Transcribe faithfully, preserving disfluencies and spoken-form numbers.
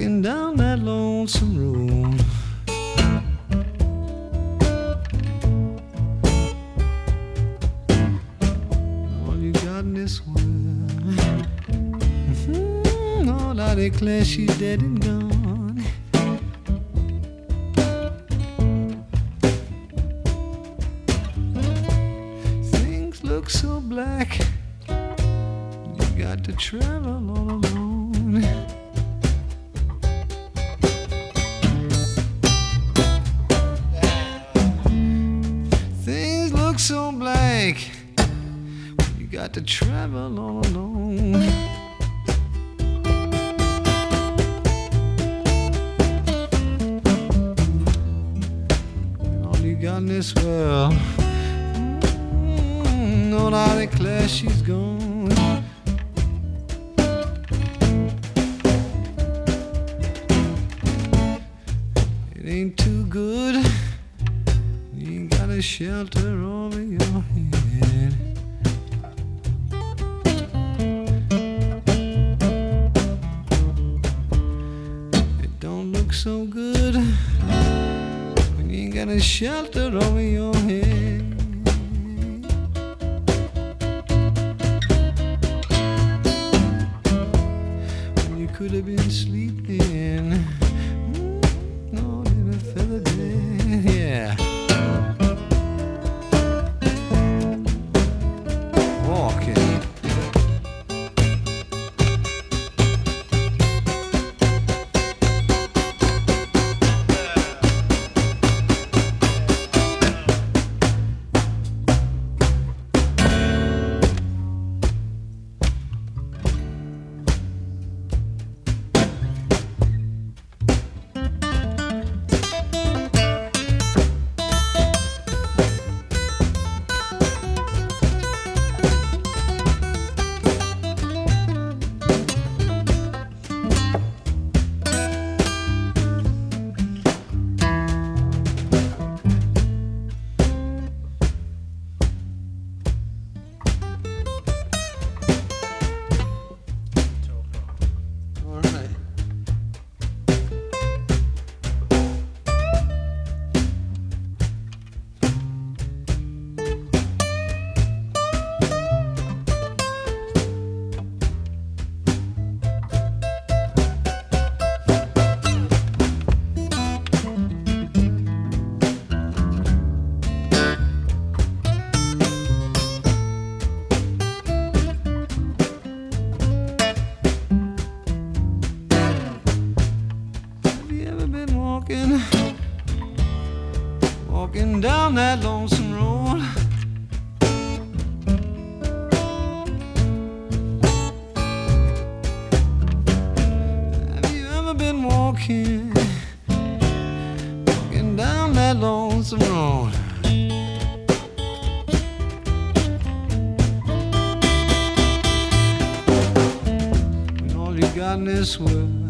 walking down that lonesome road. All you got in this world, mm-hmm, all I declare she's dead and gone. Things look so black, you got to travel all alone. Things look so black, you got to travel all alone. All you got in this world, mm, all I declare she's gone. Ain't too good, you ain't got a shelter over your head. It don't look so good when you ain't got a shelter over your head. When you could have been sleeping, no, in a feather bed, yeah. Walking. Walking, walking down that lonesome road. Have you ever been walking, walking down that lonesome road? When all you got in this world